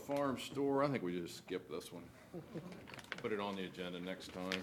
Farm Store, I think we just skip this one. Put it on the agenda next time.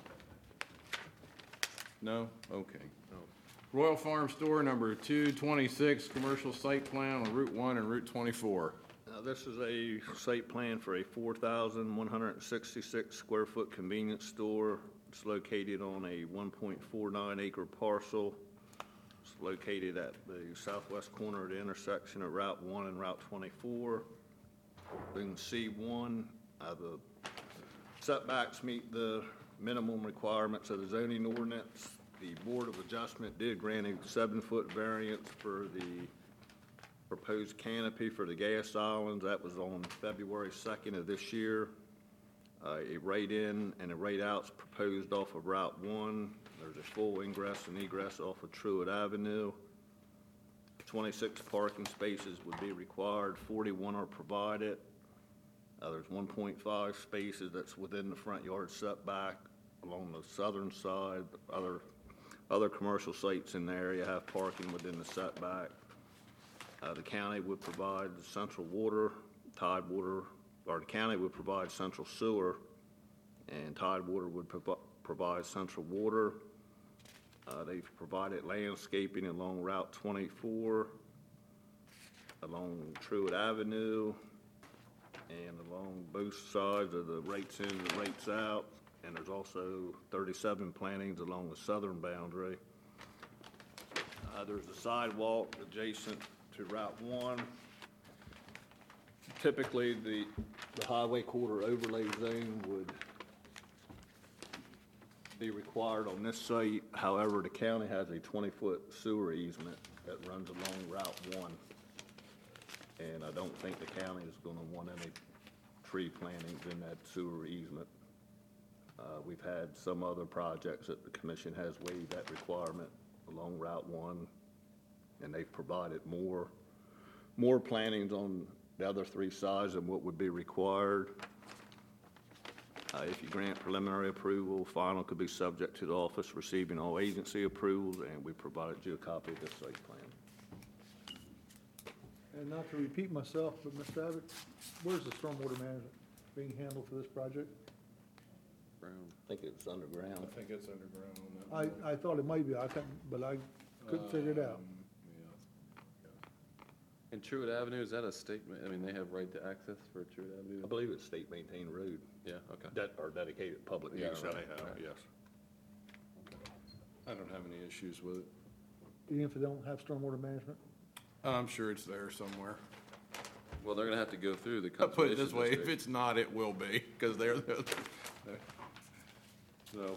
No? Okay. Royal Farm Store, number 226, commercial site plan on Route 1 and Route 24. Now, this is a site plan for a 4,166 square foot convenience store. It's located on a 1.49 acre parcel. It's located at the southwest corner of the intersection of Route 1 and Route 24. In C1, the setbacks meet the minimum requirements of the zoning ordinance. The Board of Adjustment did grant a 7-foot variance for the proposed canopy for the gas islands. That was on February 2nd of this year. A right-in and a right-out's proposed off of Route 1. There's a full ingress and egress off of Truett Avenue. 26 parking spaces would be required. 41 are provided. There's 1.5 spaces that's within the front yard setback along the southern side. Other commercial sites in the area have parking within the setback. The county would provide the central water, Tidewater, or the county would provide central sewer, and Tidewater would provide central water. They've provided landscaping along Route 24, along Truett Avenue, and along both sides of the rates in and the rates out. And there's also 37 plantings along the southern boundary. There's a sidewalk adjacent to Route 1. Typically, the highway corridor overlay zone would be required on this site. However, the county has a 20-foot sewer easement that runs along Route 1. And I don't think the county is going to want any tree plantings in that sewer easement. We've had some other projects that the commission has waived that requirement along Route 1, and they've provided more plantings on the other three sides than what would be required. If you grant preliminary approval, final could be subject to the office receiving all agency approvals, and we provided you a copy of this site plan. And not to repeat myself, but Mr. Abbott, where's the stormwater management being handled for this project? Brown. I think it's underground. I think it's underground on that. I thought it might be, but I couldn't figure it out. And Truett Avenue, is that a state, I mean, they have right to access for Truett Avenue? I believe it's state maintained road. Yeah, okay. That are dedicated public Yeah, use right. anyhow, Right. yes. I don't have any issues with it. Even if they don't have stormwater management? I'm sure it's there somewhere. Well, they're gonna have to go through the I'll put it this conservation way, if district. it's not, it will be, because they're so.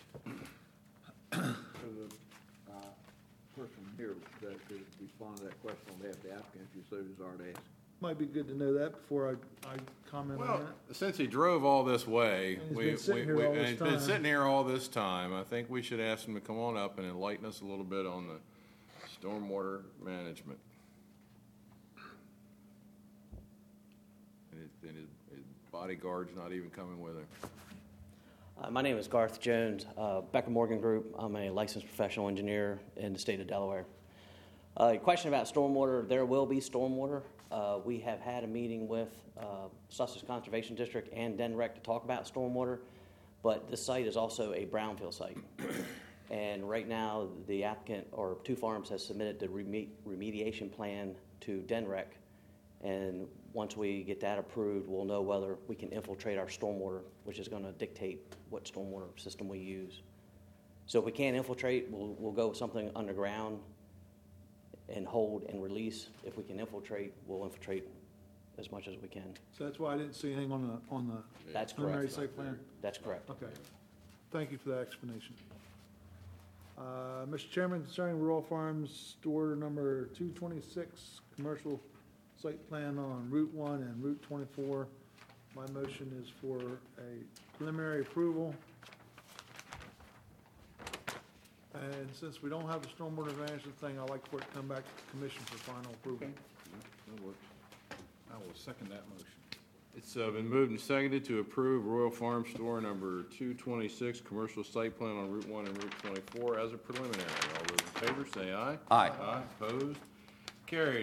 Person here that could respond to that question on behalf of the applicant, if you so desire to ask. Might be good to know that before I comment on Well, that. since he drove all this way, And he's been sitting here all and this he's been time. sitting here all this time, I think we should ask him to come on up and enlighten us a little bit on the stormwater management. And his bodyguard's not even coming with him. My name is Garth Jones, Becker Morgan Group. I'm a licensed professional engineer in the state of Delaware. Question about stormwater, there will be stormwater. We have had a meeting with Sussex Conservation District and DENREC to talk about stormwater, but this site is also a brownfield site. And right now, the applicant, or Two Farms, has submitted the remediation plan to DENREC. And once we get that approved, we'll know whether we can infiltrate our stormwater, which is going to dictate what stormwater system we use. So if we can't infiltrate, we'll go with something underground and hold and release. If we can infiltrate, we'll infiltrate as much as we can. So that's why I didn't see anything on the That's preliminary correct. site plan? That's correct. Okay. Thank you for that explanation. Mr. Chairman, concerning Royal Farms Store number 226, commercial site plan on Route 1 and Route 24, my motion is for a preliminary approval. And since we don't have the stormwater management thing, I'd like for it to come back to the commission for final approval. That works. I will second that motion. It's been moved and seconded to approve Royal Farm Store number 226, commercial site plan on Route 1 and Route 24 as a preliminary. All those in favor say aye. Aye. Aye, opposed? Carried.